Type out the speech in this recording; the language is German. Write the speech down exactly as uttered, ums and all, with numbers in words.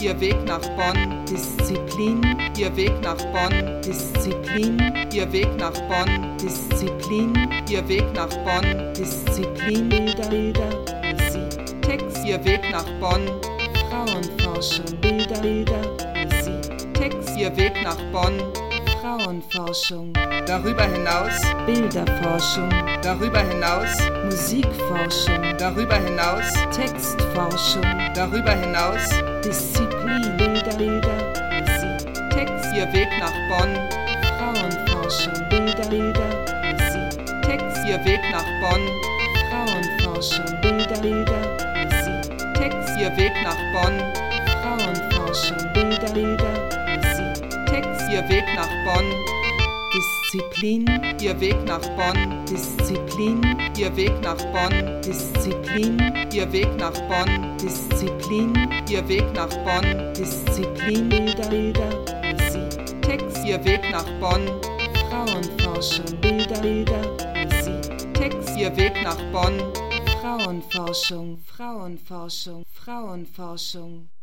Ihr Weg nach Bonn, Disziplin, Ihr Weg nach Bonn, Disziplin, Ihr Weg nach Bonn, Disziplin, Ihr Weg nach Bonn, Disziplin, Bilder, Bilder, Musik, Text, Ihr Weg nach Bonn, Frauenforschung, Bilder, Bilder, Musik, Text, Ihr Weg nach Bonn, Frauenforschung, darüber hinaus, Bilderforschung, darüber hinaus, Musikforschung, darüber hinaus, Textforschung, darüber hinaus, Disziplin, Bilder, Bilder, Musik, Text, Ihr Weg nach Bonn, Frauenforschung, Bilder, Bilder, Musik, Text, Ihr Weg nach Bonn, Frauenforschung, Bilder, Bilder, Musik, Text, Ihr Weg nach Bonn, Frauenforschung, Bilder, Bilder, Musik, Text, Ihr Weg nach Bonn, Disziplin, Ihr Weg nach Bonn, Disziplin, Ihr Weg nach Bonn, Disziplin, Ihr Weg nach Bonn, Disziplin, Ihr Weg nach Bonn, Disziplin, Bilder, Bilder, Musik, Text, Ihr Weg nach Bonn, Frauenforschung, Bilder, Bilder, Musik, Text, Ihr Weg nach Bonn, Frauenforschung, Frauenforschung, Frauenforschung.